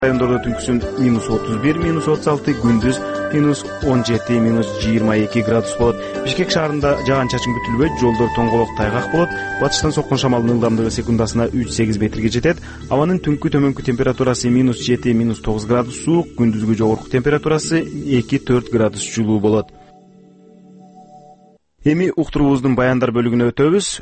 Райондордо түнкүсүн -31, -36, күндүз -17, -22 градус болот. Бишкек шаарында жаан-чачын күтүлбөйт, жолдор тоңголок тайгак болот. Батыштан соккон шамалдын ылдамдыгы секундасына 3-8 метрге жетет. Абанын түнкү төмөнкү температурасы -7, -9 градус суук, күндүзгү жогорку температурасы 2-4 градус жылуу болот. Эми уктуруубуздун баяндар бөлүгүнө өтөбүз.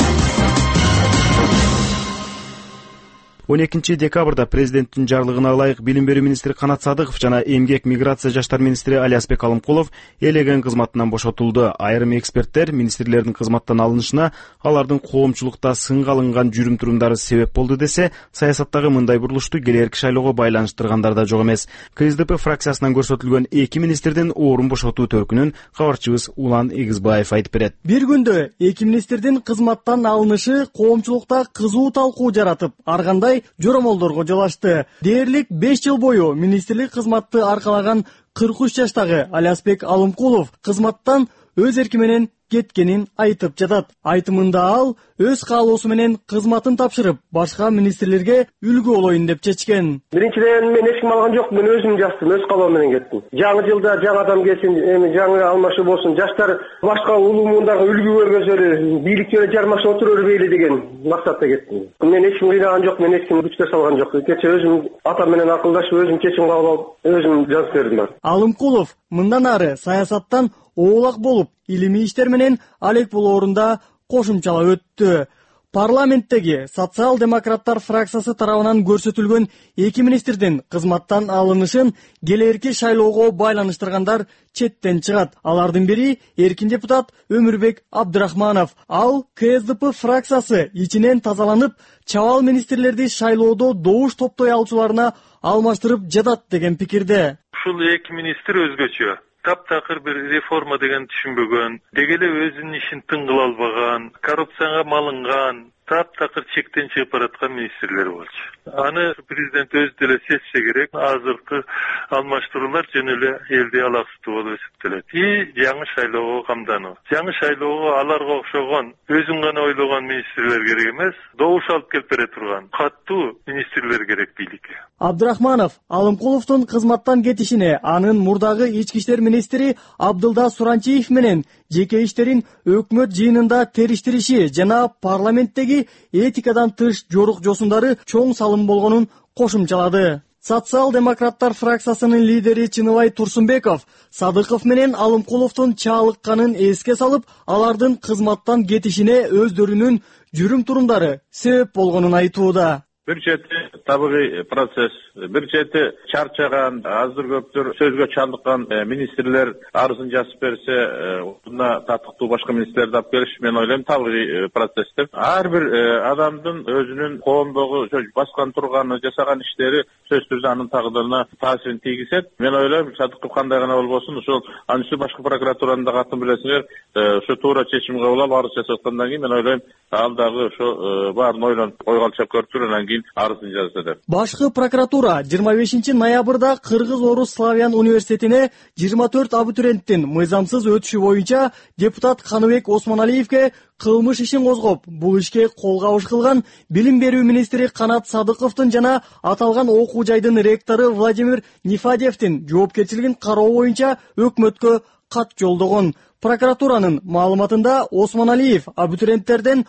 12 декабрда президенттин жарлыгына ылайык билим берүү министри Канат Садыков жана эмгек, миграция, жаштар министри Алиасбек Алымкулов элеген кызматынан бошотулду. Айрым эксперттер министрлердин кызматтан алынышына алардын коомчулукта сынга алынган жүрүм-турумдары себеп болду десе, саясаттагы мындай бурулушту келээрки шайлоого байланыштыргандар да жок эмес. КСДП фракциясынан көрсөтүлгөн 2 министрдин орун бошотуу төркүнүн кабарчыбыз Улан Эгизбаев айтып берет. Бир күндө 2 министрдин кызматтан алынышы коомчулукта кызуу талкуу жаратып, ар кандай жоромолдорго жол ачты. Дээрлик 5 жыл бою министрлик кызматты аркалаган 43 жаштагы Алиасбек Алымкулов кызматтан өз эрки менен кеткенин айтып жатат. Айтымында ал өз каалоосу менен кызматын тапшырып, башка министрлерге үлгү болоюн деп чечкен. Биринчиден мен эч ким алган жок, мен өзүм жаштым, өз каалоом менен кеттим. Жаңы жылда жаңы адам келсин, эми жаңы алмашуу болсун, жаштар башка улуу муундарга үлгү көргөзөлү, бийликке жармашып отура бербейли деген максатта кеттим. Мен эч ким кыйнаган жок, мен эч ким күчкө салган жок. Кече өзүм атам менен акылдашып, өзүм чечим кабыл алып, өзүм жазып бердим. Алымкулов мындан ары саясаттан оолак болуп, илимий иштер менен алек болоорунда кошумчалап өттү. Парламенттеги социал-демократтар фракциясы тарабынан көрсөтүлгөн 2 министрдин кызматтан алынышын келээрки шайлоого байланыштыргандар четтен чыгат. Алардын бири эркин депутат Өмүрбек Абдрахманов. Ал КСДП фракциясы ичинен тазаланып, чабал министрлерди шайлоодо добуш топтой алчуларына алмаштырып жатат деген пикирде. Ушул 2 министр өзгөчө. Таптакыр бир реформа деген түшүнбөгөн, деги эле өзүнүн ишин тың кыла албаган, коррупцияга малынган, таптакыр чектен чыгып бараткан министрлер болчу. Аны президент өзү деле сезсе керек. Азыркы алмаштыруулар жөн эле элди алаксытуу болуп эсептелет. Жаңы шайлоого камдануу. Жаңы шайлоого аларга окшогон, өзүн гана ойлогон министрлер керек эмес, добуш алып келип бере турган каттуу министрлер керек бийликке. Абдрахманов Алымкуловдун кызматтан кетишине анын мурдагы ички иштер министри Абдылда Суранчиев менен жеке иштерин өкмөт жыйынында териштириши жана парламенттеги этикадан тыш жорук жосундары чоң салым болгонун кошумчалады. Социал-демократтар фракциясынын лидери Чыныбай Турсунбеков Садыков менен Алымкуловдун чалыкканын эске салып, алардын кызматтан кетишине өздөрүнүн жүрүм-турумдары себеп болгонун айтууда. Bir çeti табигый процесс, bir çeti çarçagan, azdır köptür sözgө çaldыккан министрлер арызын жазып берсе, бuna татыктуу башка министрлерди алып келиш, мен ойлойм, табигый процесстер. Ар бир адамдын өзүнүн коомдогу баскан турганы, жасаган иштери сөзсүз түрдө анын тагдырына таасирин тийгизет. Мен ойлойм, Садыков кандай гана болбосун, ошол анын үстүнө башка прокуратуранын да катын билесиңер, ошо туура чечим кабыл алып арыз жасаткандан кийин мен ойлойм, ал дагы ошо баарын ойлонуп койгон көрүптүр, анан кийин арызын жазса деп. Башкы прокуратура 25 ноябрда Кыргыз-Орус Славян университетине 24 абитуриенттин мыйзамсыз өтүшү боюнча депутат Каныбек Осмоналиевке кылмыш ишин козгоп, бул ишке кол кабыш кылган билим берүү министри Канат Садыковдун жана аталган окуу жайдын ректору Владимир Нифадевдин жоопкерчилигин кароо боюнча өкмөткө кат жолдогон. Прокуратуранын маалыматында Осмоналиев абитуриенттерден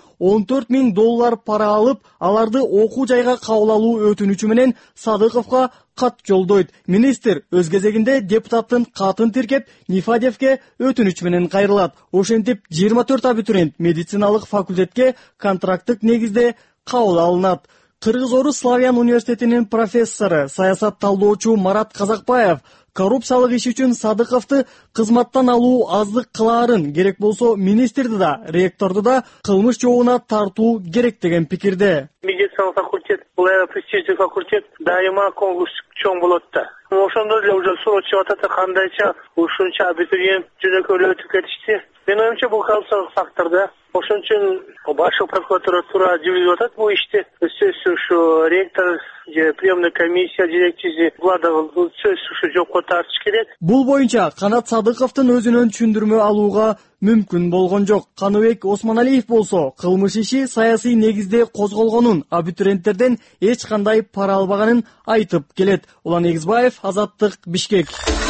$14,000 пара алып, аларды окуу жайга кабыл алуу өтүнүчү менен Садыковго кат жолдойт. Министр өз кезегинде депутаттын катын тиркеп, Нифадевке өтүнүч менен кайрылат. Ошентип 24 абитуриент медициналык факультетке контракттык негизде кабыл алынат. Кыргыз-Орус Славян университетинин профессору, саясат талдоочу Марат Казакбаев коррупциялык иш үчүн Садыковду кызматтан алуу аздык кылаарын, керек болсо министрди да, ректорду да кылмыш жообуна тартуу керек деген пикирде. Медициналық факультет, бул престижный факультет, дайыма конкурс чоң болот да. Ошондо эле уже сурочуп атат, кандайча ушунча абитуриент жөнөкөйлөп өтүп кетишти. Мен оюмча бул коррупциялык фактор да. Ошон үчүн башкы прокуратура туура жүргүзүп атат бул ишти. Сөзсүз ушу ректор же приемный комиссия жетекчиси булар да сөзсүз ушу жокко тартыш керек. Бул боюнча Канат Садыковдун өзүнөн түшүндүрмө алууга мүмкүн болгон жок. Каныбек Осмоналиев болсо кылмыш иши саясий негизде козголгонун, абитуриенттерден эч кандай пара албаганын айтып келет. Улан Эгизбаев, Азаттык, Бишкек.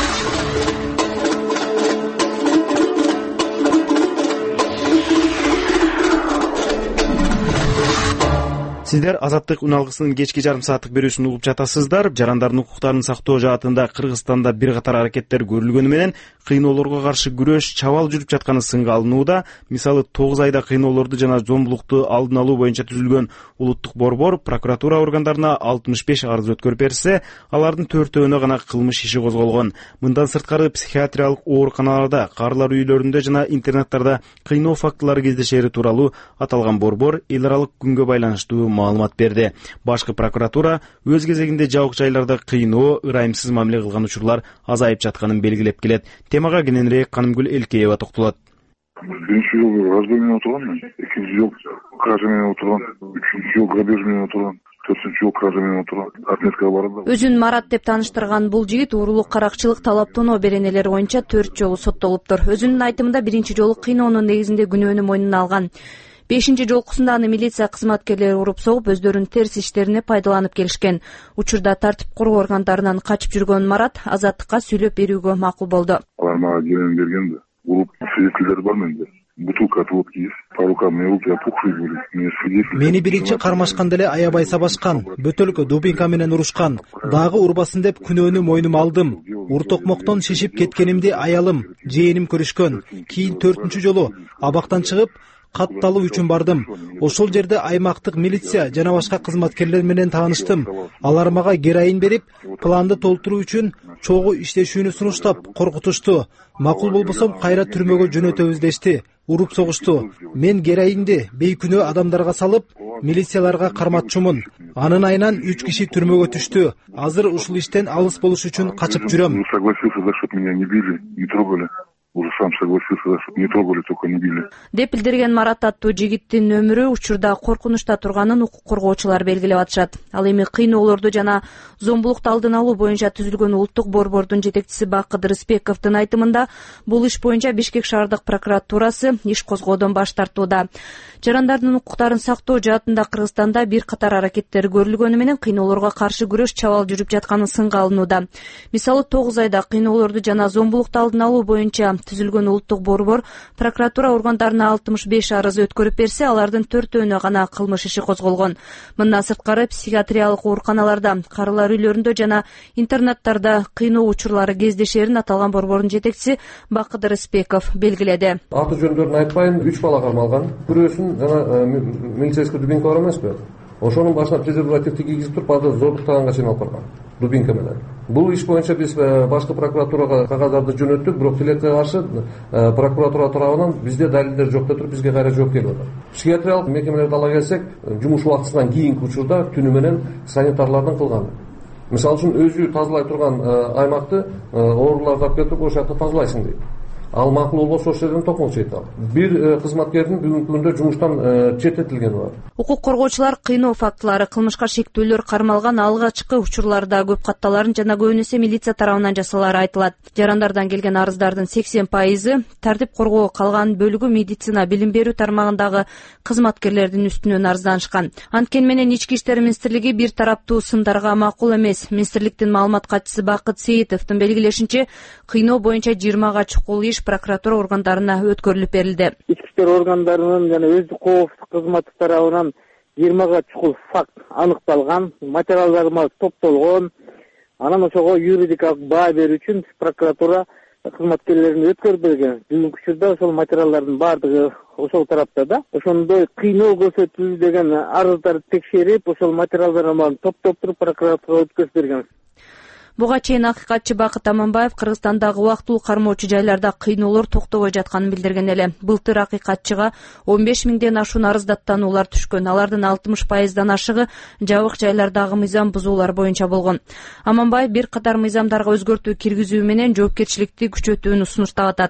Сиздер Азаттык үналгысынын кечки жарым сааттык берүүсүн угуп жатасыздар. Жарандардын укуктарын сактоо жаатында Кыргызстанда бир катар аракеттер көрүлгөнү менен кыйноолорго каршы күрөш чабал жүрүп жатканы сынга алынууда. Мисалы 9 айда кыйноолорду жана зомбулукту алдын алуу боюнча түзүлгөн улуттук борбор прокуратура органдарына 65 арыз өткөрүп берсе, алардын 4-өөнө гана кылмыш иши козголгон. Мындан сырткары психиатриялык ооруканаларда, каарылар үйлөрүндө жана интернаттарда кыйноо фактылары кездешери тууралуу аталган борбор эл аралык күнгө байланыштуу маалымат берди. Башкы прокуратура өз кезегинде жабык жайларда кыйноо, ырайымсыз мамиле кылган учурлар азайып жатканын белгилеп келет. Темага кененирээк Канымгүл Элкеева токтолот. Биринчи жолу разбой менен отурган, экинчи жол кража менен отурган, үчүнчү жол грабеж менен отурган, төртүнчү жол кража менен отурган. Отметкага барды. Өзүн Марат деп тааныштырган бул жигит уурулук, каракчылык, талаптоноо беренелери боюнча 4 жолу соттолуптур. Өзүнүн айтымында биринчи жолу кыйноонун негизинде күнөөнү мойнуна алган. 5-нчи жолкусунда аны милиция кызматкерлери уруп согуп, өздөрүнүн терс иштерине пайдаланып келишкен. Учурда тартип коргоо органдарынан качып жүргөн Марат Азаттыкка сүйлөп берүүгө макул болду. Алар мага келин бергенде, уруп свидетельдер бар менде. Бутылка от водки есть. По рукам мне руки опухли были. Мени биринчи кармашканда эле аябай сабашкан. Бөтөлкө дубинка менен урушкан. Дагы урбасын деп күнөөнү мойнума алдым. Уртокмоктон шишип кеткенимди аялым, жээним көрүшкөн. Кийин 4-үнчү жолу абактан чыгып, катталуу үчүн бардым. Ошол жерде аймактык милиция жана башка кызматкерлер менен тааныштым. Алар мага героин берип, планды толтуруу үчүн чогуу иштешүүнү сунуштап, коркутушту. Макул болбосом кайра түрмөгө жөнөтөбүз дешти. Уруп согушту. Мен героинди бейкүнөө адамдарга салып, милицияларга карматчумун. Анын айынан 3 киши түрмөгө түштү. Азыр ушул иштен алыс болуш үчүн качып жүрөм. Согласился, чтобы меня не били, не трогали. Уже сам согласился, чтобы не трогали, только не били. Деп билдирген Марат аттуу жигиттин өмүрү учурда коркунучта турганын укук коргоочулар белгилеп атышат. Ал эми кыйноолорду жана зомбулукту алдын алуу боюнча түзүлгөн улуттук борбордун жетекчиси Бакыт Рыспековдун айтымында бул иш боюнча Бишкек шаардык прокуратурасы иш козгоодон баш тартууда. Жарандардын укуктарын сактоо жаатында Кыргызстанда бир катар аракеттер көрүлгөнү менен кыйноолорго каршы күрөш чабал жүрүп жатканы сынга алынууда. Мисалы 9 айда кыйноолорду жана зомбулукту алдын алуу боюнча түзүлгөн улуттук борбор прокуратура органдарына 65 арыз өткөрүп берсе, алардын 4-өөнө гана кылмыш иши козголгон. Мындан сырткары психиатриялык ооруканаларда, карылар үйлөрүндө жана интернаттарда кыйноо учурлары кездешерин аталган борбордун жетекчиси Бакыт Рыспеков белгиледи. Аты жөндөрүн айтпайын, 3 бала кармалган. Бирөөсүн жана милицейский дубинка бар эмеспи? Ошонун башына презервативди кийгизип туруп, аны зордуктаганга чейин алып барган. Дубинка менен. Бул иш боюнча биз башкы прокуратурага кагаздарды жөнөттүк, бирок тилекке каршы прокуратура тарабынан бизде далилдер жок деп туруп бизге кайра жооп келип атат. Психиатриялык мекемелерди ала келсек, жумуш убактысынан кийинки учурда түнү менен санитарлардын кылганы. Мисалы үчүн өзү тазалай турган аймакты ооруларды алып келип ошол жакта тазалайсың дейт. Ал макул болбосо ошол жерден токмок чейт ал. Бир кызматкердин бүгүнкү күндө жумуштан четтетилгени бар. Укук коргоочулар кыйноо фактылары, кылмышка шектүүлөр кармалган алгачкы учурларда көп катталарын жана көбүнесе милиция тарабынан жасалары айтылат. Жарандардан келген арыздардын 80% тартип коргоо, калган бөлүгү медицина, билим берүү тармагындагы кызматкерлердин үстүнөн арызданышкан. Анткени менен Ички иштер министрлиги бир тараптуу сындарга макул эмес. Министрликтин маалымат катчысы Бакыт Сейитовдун белгилешинче, кыйноо боюнча 20 чукул иш прокуратура органдарына өткөрүлүп берилди. Ички иштер органдарынын жана өздүк коопсуздук кызматы тарабынан 20 чукул факт аныкталган, материалдар топтолгон. Анан ошого юридикалык баа берүү үчүн прокуратура кызматкерлерин өткөрүп берген. Бүгүнкү учурда ошол материалдардын баардыгы ошол тарапта да. Ошондой кыйноо көрсөтүлдү деген арыздарды текшерип, ошол материалдарды топтоп туруп прокуратурага өткөрүп берген. Буга чейин акыйкатчы Бакыт Аманбаев Кыргызстандагы убактылуу кармоочу жайларда кыйноолор токтобой жатканын билдирген эле. Былтыр акыйкатчыга 15 миңден ашуун арыз даттануулар түшкөн. Алардын 60%дан ашыгы жабык жайлардагы мыйзам бузуулар боюнча болгон. Аманбаев бир катар мыйзамдарга өзгөртүү киргизүү менен жоопкерчиликти күчөтүүнү сунуштап атат.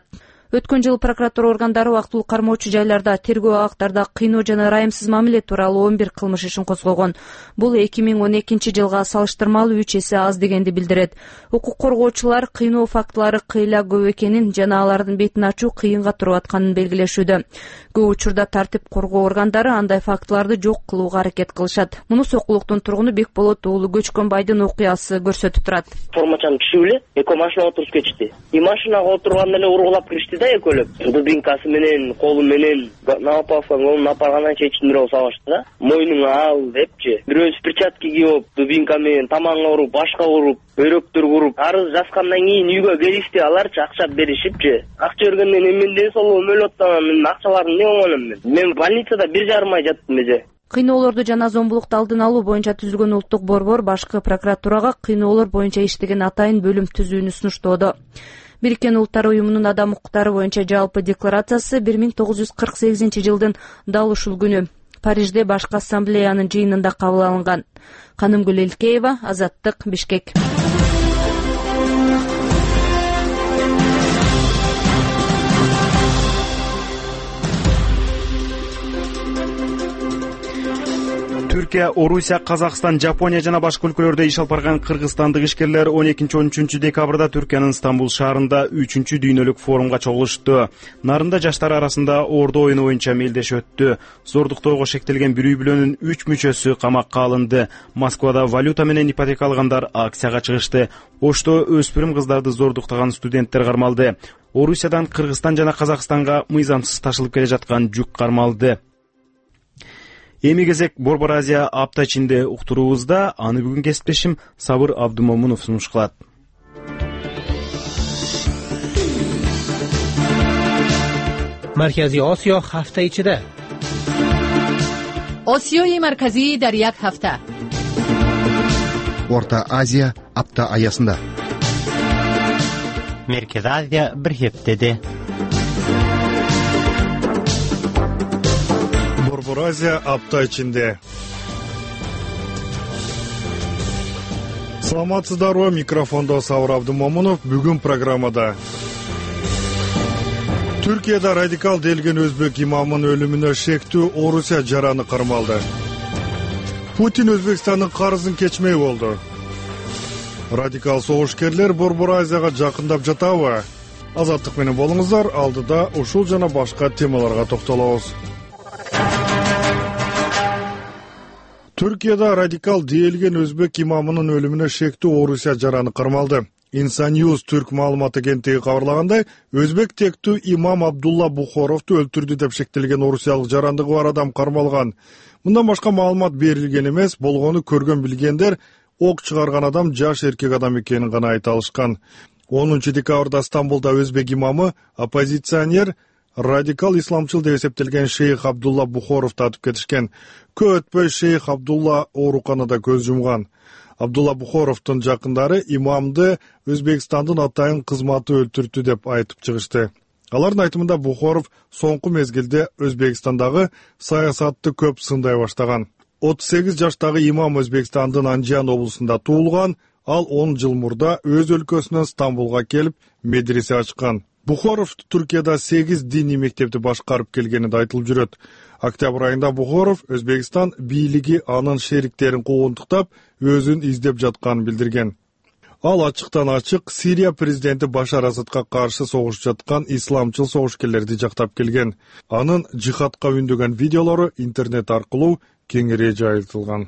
Өткөн жылы прокуратура органдары убактылуу кармоочу жайларда тергөө абактарда кыйноо жана ырайымсыз мамиле тууралуу 11 кылмыш ишин козгогон. Бул 2012 жылга салыштырмалуу 3 эсе аз дегенди билдирет. Укук коргоочулар кыйноо фактылары кыйла көп экенин жана алардын бетин ачуу кыйынга туруп атканын белгилешүүдө. Көп учурда тартип коргоо органдары андай фактыларды жок кылууга аракет кылышат. Муну Сокулуктун тургуну Бекболот уулу Көчкөнбайдын окуясы көрсөтүп турат. Формачаны түшүп эле эко машина отуруп кетишти. Машинага отурганда эле уругулап киришти да экөөлөп. Дубинкасы менен, колу менен напафка колун апаргандан чечип бирөө салышты да. Мойнуңа ал депчи. Бирөө перчатки кийип, дубинка менен тамагыңа уруп, башка уруп, бөйрөктөр уруп, арыз жазгандан кийин үйгө келишти, аларчы акча беришипчи. Акча бергенден мен сол өлөт да мен акчаларын не болгонум мен. Мен больницада 1,5 ай жаттым эже. Кыйноолорду жана зомбулукту алдын алуу боюнча түзүлгөн улуттук борбор башкы прокуратурага кыйноолор боюнча иштеген атайын бөлүм түзүүнү сунуштоодо. Бириккен Улуттар уюмунун адам укуктары боюнча жалпы декларациясы 1948 жылдын дал ушул күнү Парижде башкы ассамблеянын жыйынында кабыл алынган. Канымгүл Элкеева, Азаттык, Бишкек. Түркия, Орусия, Казакстан, Жапония жана башка өлкөлөрдө иш алып барган кыргызстандык ишкерлер 12-13 декабрда Түркиянын Стамбул шаарында 3-чү дүйнөлүк форумга чогулушту. Нарында жаштар арасында ордо оюну боюнча мелдеш өттү. Зордуктоого шектелген бир үй бүлөнүн 3 мүчөсү камакка алынды. Москвада валюта менен ипотека алгандар акцияга чыгышты. Ошто өспүрүм кыздарды зордуктаган студенттер кармалды. Орусиядан Кыргызстан жана Казакстанга мыйзамсыз ташылып келе жаткан жүк кармалды. Эми кезек Борбор Азия апта ичинде уктуруубузда, аны бүгүн кесиптешим Сабыр Абдумомунов сунуш кылат. Маркази Осиё ҳафта ичида. Осиёи марказӣ дар як ҳафта. Орта Азия апта аясында. Меркез Азия бир ҳептеде. Борбор Азия апта ичинде. Саламатсыздарбы, микрофондо Сабыр Абдумомунов. Бүгүн программада Түркияда радикал делген өзбек имамын өлүмүнө шектүү Орусия жараны кармалды. Путин Өзбекстандын карызын кечмей болду. Радикал согушкерлер Борбор Азияга жакындап жатабы? Азаттык менен болуңуздар, алдыда ушул жана башка темаларга токтолобуз. Түркияда радикал диелген өзбек имамынын өлүмүнө шектүү Орусия жараны кармалды. Инсаньюз түрк маалымат агенттиги кабарлагандай, өзбек тектүү имам Абдулла Бухоровду өлтүрдү деп шектелген орусиялык жарандыгы бар адам кармалган. Мындан башка маалымат берилген эмес, болгону көргөн билгендер ок чыгарган адам жаш эркек адам экенин гана айта алышкан. 10 декабрда Стамбулда өзбек имамы оппозиционер радикал исламчыл деп эсептелген шейх Абдулла Бухоровду атып кетишкен. Көп өтпөй шейх Абдулла ооруканада көз жумган. Абдулла Бухоровдун жакындары имамды Өзбекстандын атайын кызматы өлтүрдү деп айтып чыгышты. Алардын айтымында Бухоров соңку мезгилде Өзбекстандагы саясатты көп сындай баштаган. 38 жаштагы имам Өзбекстандын Анжан облусунда туулган, ал 10 жыл мурда өз өлкөсүнөн Стамбулга келип медресе ачкан. Бухоров Түркияда 8 дини мектепти башкарып келгени да айтылып жүрөт. Октябрь айында Бухоров Өзбекстан бийлиги анын шериктерин куугунтуктап, өзүн издеп жатканын билдирген. Ал ачыктан ачык Сирия президенти Башар Асадка каршы согушуп жаткан исламчыл согушкерлерди жактап келген. Анын жихадка үндөгөн видеолору интернет аркылуу кеңири жайылтылган.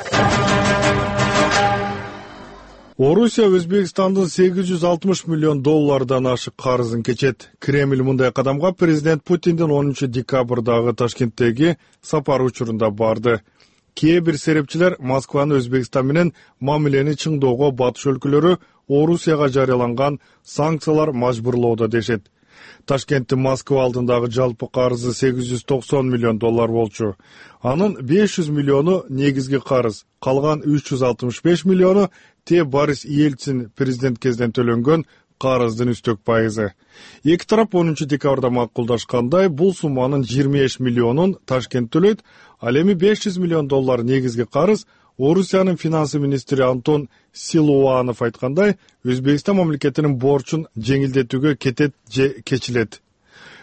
Орусия Өзбекстандын $860 миллион ашык карызын кечет. Кремль мындай кадамга президент Путиндин 10 декабрдагы Ташкенттеги сапары учурунда барды. Кээ бир серепчилер Москваны Өзбекстан менен мамилени чыңдоого батыш өлкөлөрү Орусияга жарыяланган санкциялар мажбурлоодо дешет. Ташкенттин Москва алдындагы жалпы карызы $890 миллион болчу. Анын 500 миллиону негизги карыз, калган 365 миллиону Борис Ельцин президент кезден төлөнгөн карыздын үстөк пайызы. Эки тарап 10 декабрда макулдашкандай, бул сумманын 25 миллионун Ташкент төлөйт, ал эми $500 миллион негизги карыз. Орусиянын финансы министри Антон Силуанов айткандай, Өзбекстан мамлекетинин борчун жеңилдетүүгө кетет же кечилет.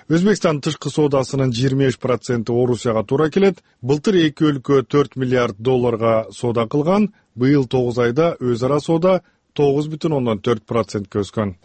Өзбекстан тышкы соодасынын 25% Орусияга туура келет. Былтыр эки өлкө 4 миллиард долларга соода кылган. Быйыл 9 айда өз ара соода 9,4%ке өскөн.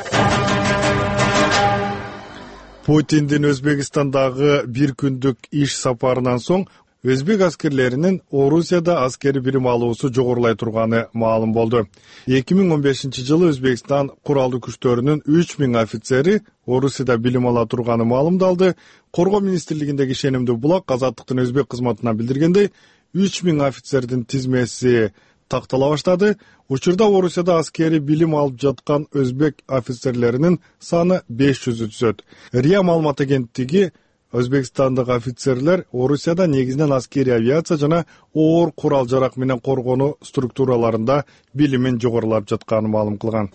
Путиндин Өзбекстандагы бир күндүк иш сапарынан соң өзбек аскерлеринин Орусияда аскери билим алуусу жогорулай турганы маалым болду. 2015-жылы Өзбекстан куралдуу күчтөрүнүн 3000 офицери Орусияда билим ала турганы маалымдалды. Коргоо министрлигиндеги ишенимдүү булак Азаттыктын өзбек кызматына билдиргендей, 3000 офицердин тизмеси тактала баштады. Учурда Орусияда аскери билим алып жаткан өзбек офицерлеринин саны 500 түзөт. РИА маалымат агенттиги Өзбекстандык офицерлер Орусияда негизинен аскери авиация жана оор курал-жарак менен коргонуу структураларында билимин жогорулап жатканын маалым кылган.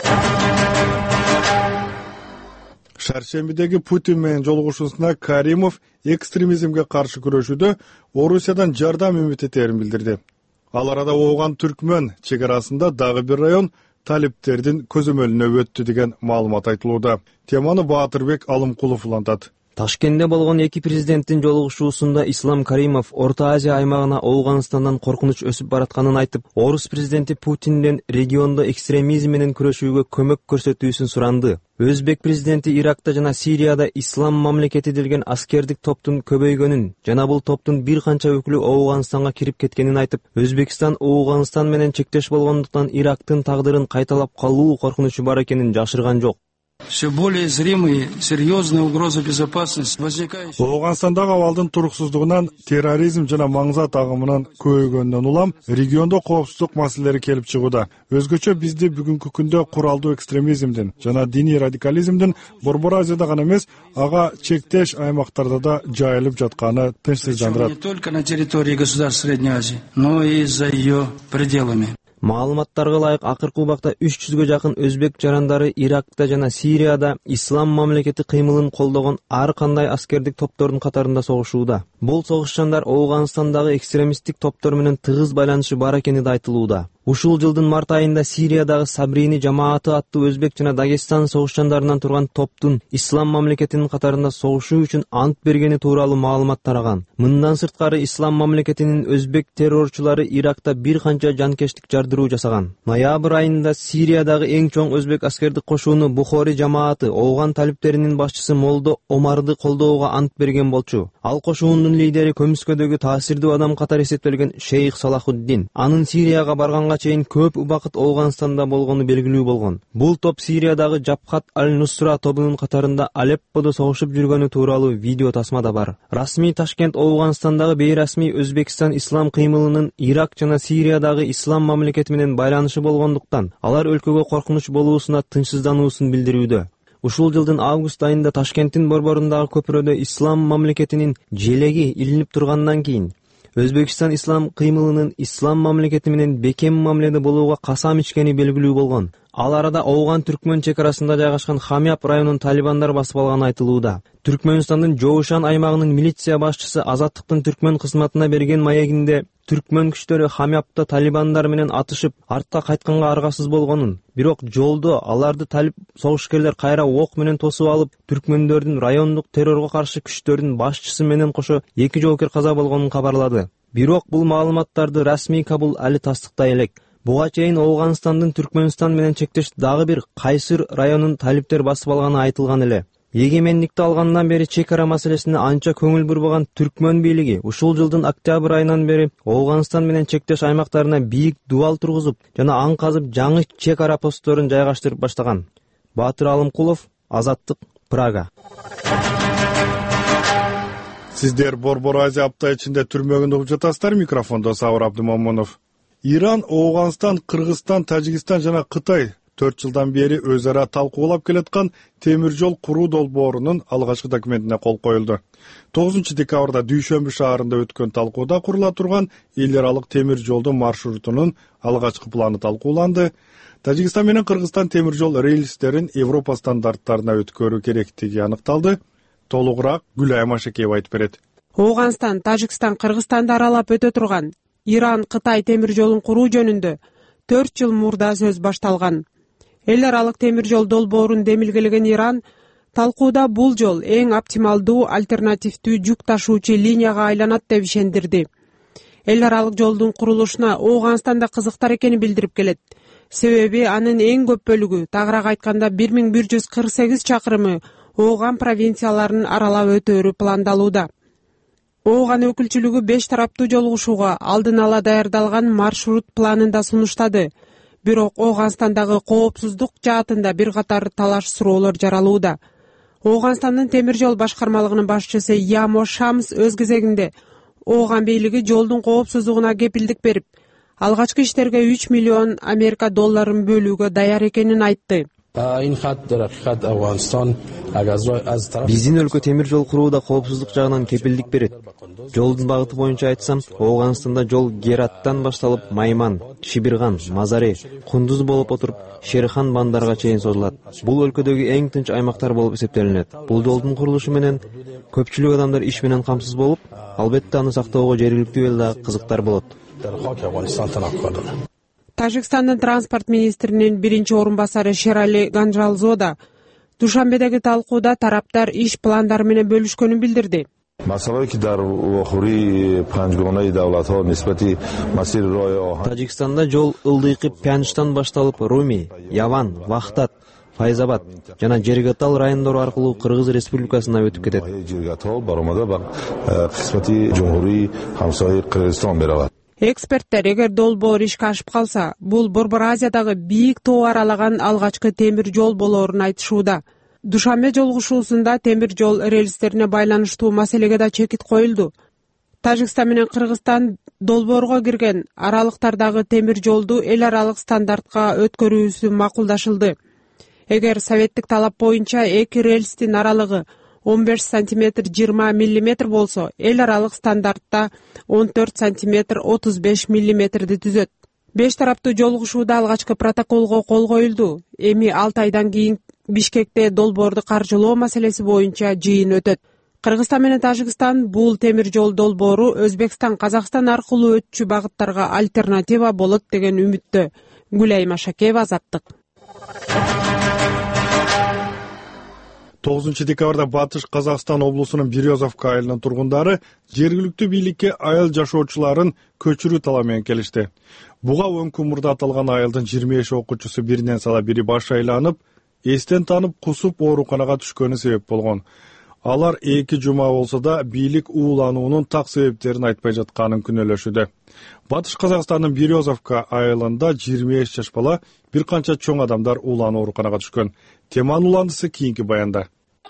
Шаршембидеги Путин менен жолугушуусунда Каримов экстремизмге каршы күрөшүүдө Орусиядан жардам үмүт этерин билдирди. Ал арада Ооган Түркмөн чек арасында дагы бир район талиптердин көзөмөлүнө өттү деген маалымат айтылууда. Теманы Баатырбек Алымкулов улантат. Ташкентте болгон эки президенттин жолугушуусунда Ислам Каримов Орто Азия аймагына Ооганстандан коркунуч өсүп баратканын айтып, Орус президенти Путинден региондо экстремизм менен күрөшүүгө көмөк көрсөтүүсүн суранды. Өзбек президенти Иракта жана Сирияда ислам мамлекети делген аскердик топтун көбөйгөнүн жана бул топтун бир канча өкүлү Ооганстанга кирип кеткенин айтып, Өзбекстан Ооганстан менен чектеш болгондуктан Ирактын тагдырын кайталап калуу коркунучу бар экенин жашырган жок. Все более зримые, серьезные угрозы безопасности возникающие. Ооганстандагы абалдын туруксуздугунан, терроризм жана маңзат агымынан көйгөндөн улам региондо коопсуздук маселелери келип чыгууда. Өзгөчө бизди бүгүнкү күндө куралдуу экстремизмдин жана диний радикализмдин Борбор Азияда гана эмес, ага чектеш аймактарда да жайылып жатканы тынчсыздандырат. Не только на территории государств Средней Азии, но и за ее пределами. Маалыматтарга ылайык акыркы убакта 300гө жакын өзбек жарандары Иракта жана Сирияда ислам мамлекети кыймылын колдогон ар кандай аскердик топтордун катарында согушууда. Бул согушчандар Ооганстандагы экстремисттик топтор менен тыгыз байланышы бар экени да айтылууда. Ушул жылдын март айында Сириядагы Сабрини жамааты аттуу өзбек жана Дагестан согушчандарынан турган топтун ислам мамлекетинин катарында согушуу үчүн ант бергени тууралуу маалымат тараган. Мындан сырткары ислам мамлекетинин өзбек террорчулары Иракта бир канча жанкештик жардыруу жасаган. Ноябрь айында Сириядагы эң чоң өзбек аскердик кошууну Бухори жамааты Ооган талиптеринин башчысы Молдо Омарды колдоого ант берген болчу. Ал кошуунун лидери көмүскөдөгү таасирдүү адам катары эсептелген Шейх Салахуддин. Анын Сирияга барганга чейин көп убакыт Ооганстанда болгону белгилүү болгон. Бул топ Сириядагы Жабхат аль-Нусра тобунун катарында Алепподо согушуп жүргөнү тууралуу видео тасма да бар. Расмий Ташкент Ооганстандагы бейрасмий Өзбекстан ислам кыймылынын Ирак жана Сириядагы ислам мамлекети менен байланышы болгондуктан алар өлкөгө коркунуч болуусуна тынчсыздануусун билдирүүдө. Ушул жылдын август айында Ташкенттин борборундагы көпүрөдө ислам мамлекетинин желеги илинип тургандан кийин Өзбекстан ислам кыймылынын ислам мамлекети менен бекем мамиледе болууга касам ичкени белгилүү болгон. Ал арада Ооган Түркмөн чек арасында жайгашкан Хамяб районун талибандар басып алганы айтылууда. Түркмөнстандын Жоушан аймагынын милиция башчысы Азаттыктын Түркмөн кызматына берген маегинде Түркмөн күчтөрү Хамябда талибандар менен атышып, артка кайтканга аргасыз болгонун, бирок жолдо аларды талип согушкерлер кайра ок менен тосуп алып, түркмөндөрдүн райондук террорго каршы күчтөрдүн башчысы менен кошо 2 жоокер каза болгонун кабарлады. Бирок бул маалыматтарды расмий Кабул али тастыктай элек. Буга чейин Ооганстандын Түркмөнстан менен чектеш дагы бир Кайсыр районун талиптер басып алганы айтылган эле. Эгемендикти алгандан бери чек ара маселесине анча көңүл бурбаган Түркмөн бийлиги ушул жылдын октябрь айынан бери Ооганстан менен чектеш аймактарына бийик дубал тургузуп жана аң казып жаңы чек ара постторун жайгаштырып баштаган. Баатыр Алымкулов, Азаттык, Прага. Сиздер Борбор Азия апта ичинде түрмөгүндө угуп жатасыздар. Микрофондо Сабыр Абдымомунов. Иран, Ооганстан, Кыргызстан, Тажикстан жана Кытай 4 жылдан бери өз ара талкуулап келаткан темир жол куруу долбоорунун алгачкы документине кол коюлду. 9 декабрда Дүйшөмбү шаарында өткөн талкууда курула турган эл аралык темир жолдун маршрутунун алгачкы планы талкууланды. Тажикстан менен Кыргызстан темир жол рельстерин Европа стандарттарына өткөрүү керектиги аныкталды. Толугураак Гүлай Машекеева айтып берет. Ооганстан, Тажикстан, Кыргызстанды аралап өтө турган Иран, Кытай темир жолун куруу жөнүндө 4 жыл мурда сөз башталган. Эл аралык темир жол долбоорун демилгелеген Иран Талкууда бул жол эң оптималдуу альтернативдүү жүк ташуучу линияга айланат деп ишендирди. Эл аралык жолдун курулушуна Ооганстанда кызыктар экени билдирип келет. Себеби анын эң көп бөлүгү, тагыраак айтканда 1148 чакырымы Ооган провинцияларын аралап өтөөрү пландалууда. Ооган өкүлчүлүгү 5 тараптуу жолугушууга алдын ала даярдалган маршрут планын да сунуштады. Бирок Ооганстандагы коопсуздук жаатында бир катар талаш суроолор жаралууда. Ооганстандын темир жол башкармалыгынын башчысы Ямо Шамс өз кезегинде Ооган бийлиги жолдун коопсуздугуна кепилдик берип, алгачкы иштерге 3 миллион Америка долларын бөлүүгө даяр экенин айтты. Биздин өлкө темир жол курууда коопсуздук жагынан кепилдик берет. Жолдун багыты боюнча айтсам, Ооганстанда жол Гераттан башталып Майман, Шибирган, Мазаре, Кундуз болуп отуруп Шерихан бандарга чейин созулат. Бул өлкөдөгү эң тынч аймактар болуп эсептелинет. Бул жолдун курулушу менен көпчүлүк адамдар иш менен камсыз болуп, албетте аны сактоого жергиликтүү эл да кызыктар болот. Тажикстандын транспорт министринин биринчи орун басары Шерали Ганжалзода Душанбедеги талкууда тараптар иш пландары менен бөлүшкөнүн билдирди. Тажикстанда жол ылдыйкы Пянчтан башталып Руми, Яван, Вахтат, Файзабад жана Жергатал райондору аркылуу Кыргыз Республикасына өтүп кетет. Эксперттер эгер долбоор ишке ашып калса, бул Борбор Азиядагы бийик тоо аралаган алгачкы темир жол болоорун айтышууда. Душанбе жолугушуусунда темир жол рельстерине байланыштуу маселеге да чекит коюлду. Тажикстан менен Кыргызстан долбоорго кирген аралыктардагы темир жолду эл аралык стандартка өткөрүүсү макулдашылды. Эгер советтик талап боюнча эки рельстин аралыгы 15 сантиметр 20 миллиметр болсо, эл аралык стандартта 14 сантиметр 35 миллиметрди түзөт. 5 тараптуу жолугушууда алгачкы протоколго кол коюлду. Эми 6 айдан кийин Бишкекте долбоорду каржылоо маселеси боюнча жыйын өтөт. Кыргызстан менен Тажикстан бул темир жол долбоору Өзбекстан, Казакстан аркылуу өтчү багыттарга альтернатива болот деген үмүттө. Гүлай Машакеева, Азаттык. 9 декабрда Батыш Казакстан облусунун Березовка айылынын тургундары жергиликтүү бийликке айыл жашоочуларын көчүрүү талабы менен келишти. Буга өңкү мурда аталган айылдын 25 окуучусу биринен сала бири баш айланып, эстен танып кусуп ооруканага түшкөнү себеп болгон. Алар 2 жума болсо да бийлик уулануунун так себептерин айтпай жатканын күнөөлөшүүдө. Батыш Казакстандын Березовка айылында 25 жаш бала, бир канча чоң адамдар ууланып ооруканага түшкөн. Теманын уландысы кийинки баянда.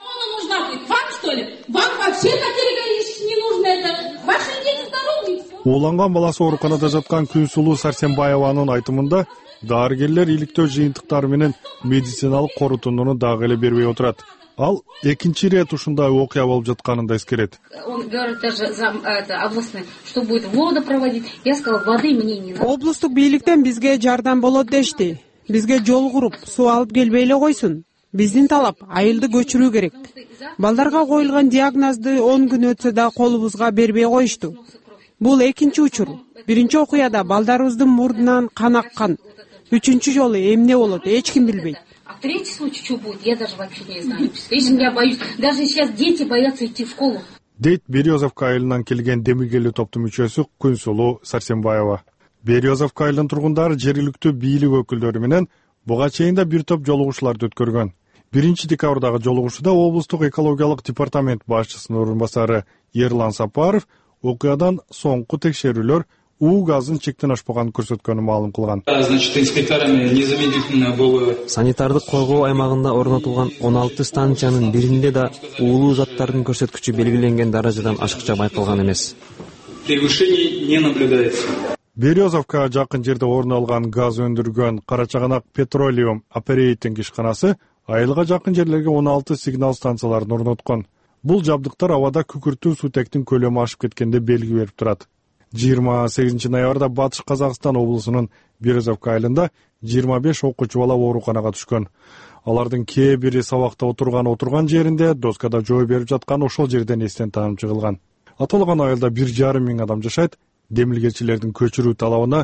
Ууланган баласы ооруканада жаткан Күнсулуу Сарсенбаеванын айтымында дарыгерлер иликтөө жыйынтыктары менен медициналык корутууну дагы эле бербей отурат. Ал экинчи рет ушундай окуя болуп жатканын да эскерет. Он говорит даже областной, что будет воду проводить. Я сказала, воды мне не надо. Облустук бийликтен бизге жардам болот дешти. Бизге жол куруп, суу алып келбей эле койсун. Биздин талап айылды көчүрүү керек. Балдарга коюлган диагнозду 10 күн өтсө да колубузга бербей коюшту. Бул экинчи учур. Биринчи окуяда балдарыбыздын мурдунан кан аккан. Үчүнчү жолу эмне болот, эч ким билбейт. А третий случай, что будет, я даже вообще не знаю. Я боюсь. Даже сейчас дети боятся идти в школу. Дейт Березовка айылынан келген демиргелүү топтун мүчөсү Күнсулуу Сарсенбаева. Березовка айылынын тургундары жергиликтүү бийлик өкүлдөрү менен буга чейин да бир топ жолугушууларды өткөргөн. 1 декабрдагы жолугушууда облустук экологиялык департамент башчысынын орун басары Ерлан Сапаров окуядан соңку текшерүүлөр уу газын чектен ашпаганын көрсөткөнүн маалым кылган. Значит, инспекторами незамедлительно было. Санитардык койгоо аймагында орнотулган 16 станциянын биринде да уулуу заттардын көрсөткүчү белгиленген даражадан ашыкча байкалган эмес. Превышений не наблюдается. Березовка жакын жерде орун алган газ өндүргөн Карачаганак Petroleum Operating ишканасы айылга жакын жерлерге 16 сигнал станцияларын орноткон. Бул жабдыктар абада күкүртүү сутектин көлөмү ашып кеткенде белги берип турат. 28 ноябрда Батыш Казакстан облусунун Березовка айылында 25 окуучу бала ооруканага түшкөн. Алардын кээ бири сабакта отурган жеринде, доскада жөө берип жаткан ошол жерден эстен таанып чыгылган. Аталган айылда 1,5 миң адам жашайт. Демилгечилердин көчүрүү талабына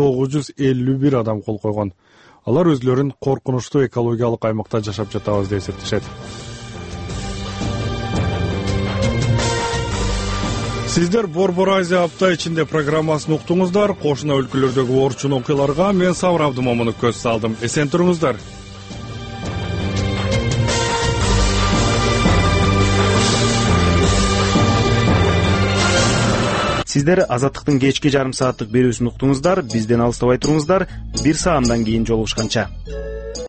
951 адам кол койгон. Алар өзлөрүн коркунучтуу экологиялык аймакта жашап жатабыз деп эсептешет. Сиздер Борбор Азия апта ичинде программасын уктуңуздар. Кошуна өлкөлөрдөгү орчун окуяларга мен Сабыр Абдымомунов көз салдым. Эсен туруңуздар. Сиздер Азаттыктын кечки жарым сааттык берүүсүн уктуңуздар. Бизден алыстабай туруңуздар. Бир саамдан кийин жолугушканча.